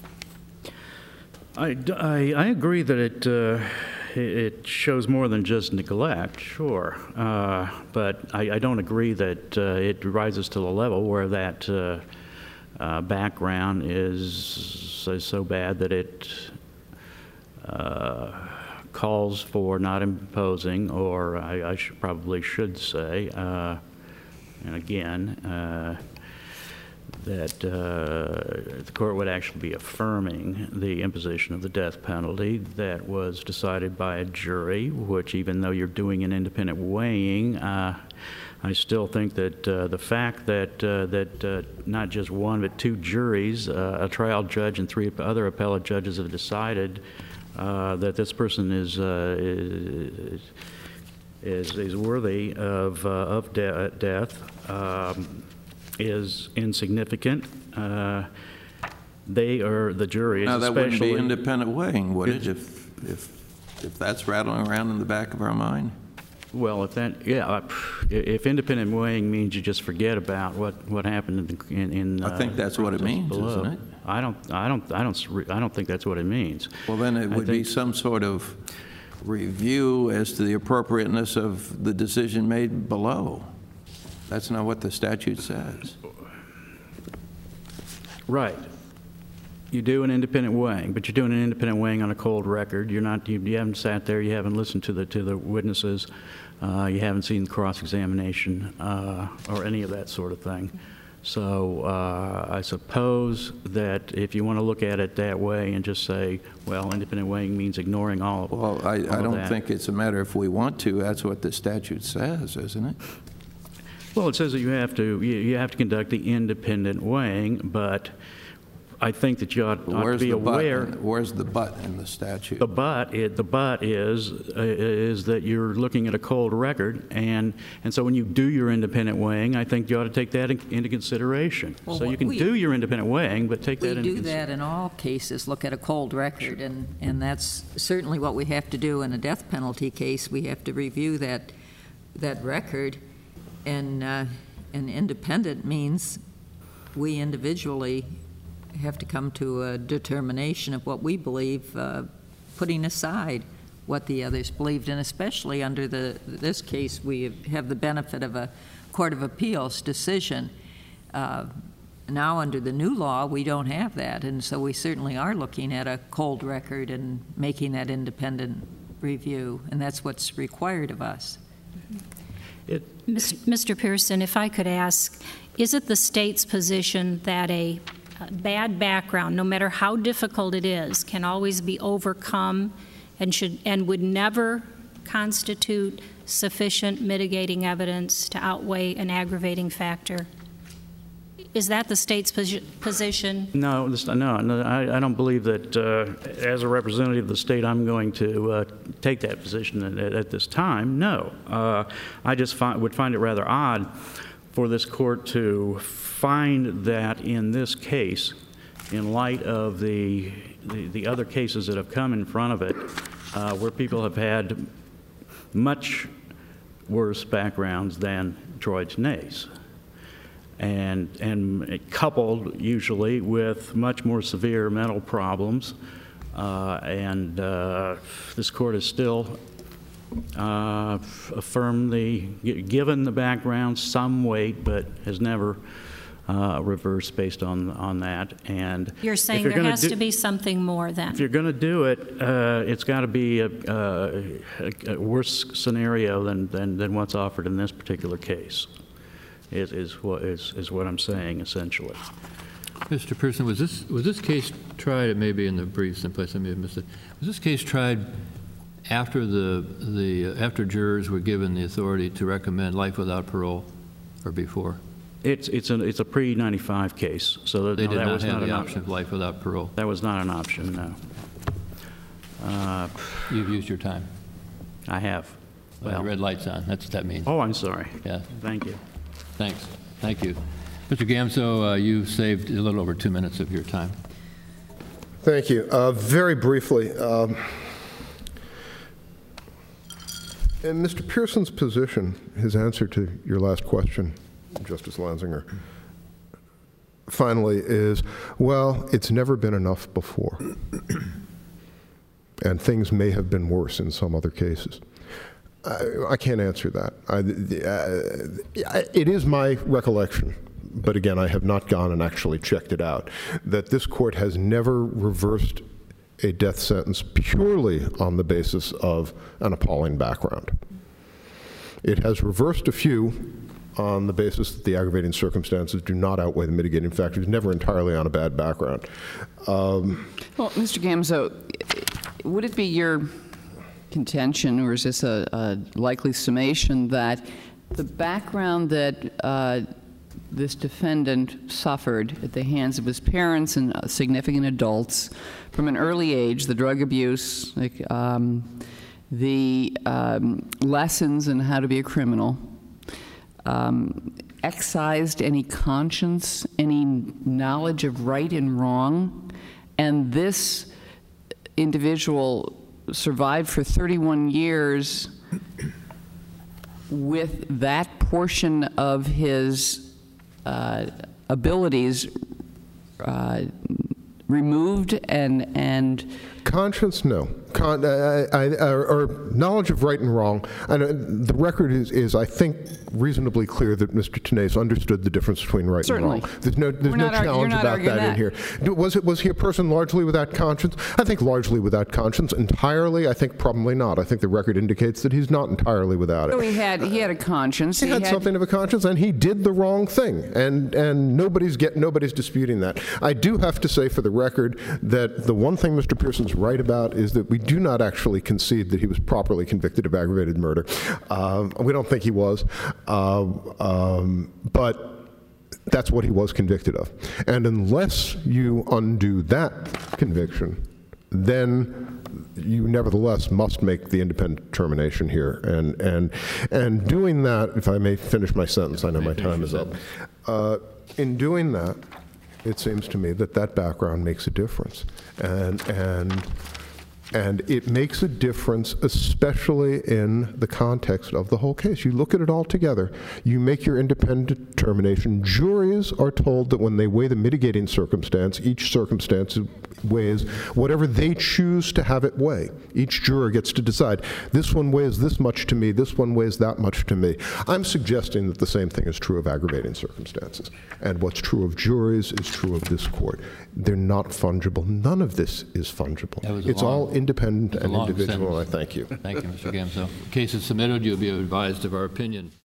I agree that it shows more than just neglect, sure. But I don't agree that it rises to the level where that background is so bad that it calls for not imposing, or I probably should say, and again, that the court would actually be affirming the imposition of the death penalty that was decided by a jury, which, even though you're doing an independent weighing, I still think that the fact that not just one but two juries, a trial judge and three other appellate judges have decided that this person is worthy of death is insignificant. They are the jury. Now, that wouldn't be independent weighing, would it? If that's rattling around in the back of our mind. Well, if independent weighing means you just forget about what happened in I think that's what it means, below. isn't it? I don't think that's what it means. Well, then it would be some sort of review as to the appropriateness of the decision made below. That's not what the statute says. Right. You do an independent weighing, but you're doing an independent weighing on a cold record. You haven't sat there. You haven't listened to the witnesses. You haven't seen cross-examination or any of that sort of thing. So I suppose that if you want to look at it that way and just say, well, independent weighing means ignoring all of that. Well, I don't think it's a matter if we want to. That's what the statute says, isn't it? Well, it says that you have to conduct the independent weighing, but I think that you ought to be aware. Where's the but in the statute? The but is that you're looking at a cold record, and so when you do your independent weighing, I think you ought to take that into consideration. Well, so you can do your independent weighing, but take that into consideration. We do that in all cases, look at a cold record, and that's certainly what we have to do in a death penalty case. We have to review that record, and independent means we individually have to come to a determination of what we believe, putting aside what the others believed, and especially under this case, we have the benefit of a Court of Appeals decision. Now, under the new law, we don't have that, and so we certainly are looking at a cold record and making that independent review, and that's what's required of us. Mr. Pearson, if I could ask, is it the state's position that a bad background, no matter how difficult it is, can always be overcome and would never constitute sufficient mitigating evidence to outweigh an aggravating factor? Is that the state's position? No, I don't believe that as a representative of the state I'm going to take that position at this time. No. I just would find it rather odd for this court to find that in this case, in light of the other cases that have come in front of it, where people have had much worse backgrounds than Troy Tenace, and coupled usually with much more severe mental problems, and this court has still given the background some weight, but has never reversed based on that. And you're saying there has to be something more then? If you're going to do it, it's got to be a worse scenario than what's offered in this particular case. Is what I'm saying essentially. Mr. Pearson, was this case tried? It may be in the brief someplace. I may have missed it. Was this case tried after after jurors were given the authority to recommend life without parole, or before? It's a pre-95 case, so that, they did that not was have not the option of life without parole. That was not an option. No. You've used your time. I have. Well, the red light's on. That's what that means. Oh, I'm sorry. Yeah. Thank you. Thanks. Thank you. Mr. Gamzo, you saved a little over 2 minutes of your time. Thank you. Very briefly, in Mr. Pearson's position, his answer to your last question, Justice Lanzinger, finally is, well, it's never been enough before. And things may have been worse in some other cases. I can't answer that. It is my recollection, but again, I have not gone and actually checked it out, that this court has never reversed a death sentence purely on the basis of an appalling background. It has reversed a few on the basis that the aggravating circumstances do not outweigh the mitigating factors, never entirely on a bad background. Well, Mr. Gamzo, would it be your contention, or is this a likely summation, that the background that this defendant suffered at the hands of his parents and significant adults from an early age, the drug abuse, the lessons in how to be a criminal, excised any conscience, any knowledge of right and wrong, and this individual survived for 31 years with that portion of his abilities removed and conscience, no. Or knowledge of right and wrong. And the record is, I think, reasonably clear that Mr. Tenace understood the difference between right Certainly. and wrong. There's no challenge about that in here. Was he a person largely without conscience? I think largely without conscience. Entirely? I think probably not. I think the record indicates that he's not entirely without it. So he had a conscience. He had something of a conscience, and he did the wrong thing, and nobody's disputing that. I do have to say, for the record, that the one thing Mr. Pearson's right about is that we do not actually concede that he was properly convicted of aggravated murder. We don't think he was, but that's what he was convicted of. And unless you undo that conviction, then you nevertheless must make the independent determination here. And doing that, if I may finish my sentence, I know my time is up. In doing that, it seems to me that that background makes a difference. And it makes a difference, especially in the context of the whole case. You look at it all together. You make your independent determination. Juries are told that when they weigh the mitigating circumstance, each circumstance weighs whatever they choose to have it weigh. Each juror gets to decide, this one weighs this much to me, this one weighs that much to me. I'm suggesting that the same thing is true of aggravating circumstances. And what's true of juries is true of this court. They're not fungible. None of this is fungible. It's all independent and individual. I thank you. Thank you, Mr. Gamzo. The case is submitted. You'll be advised of our opinion.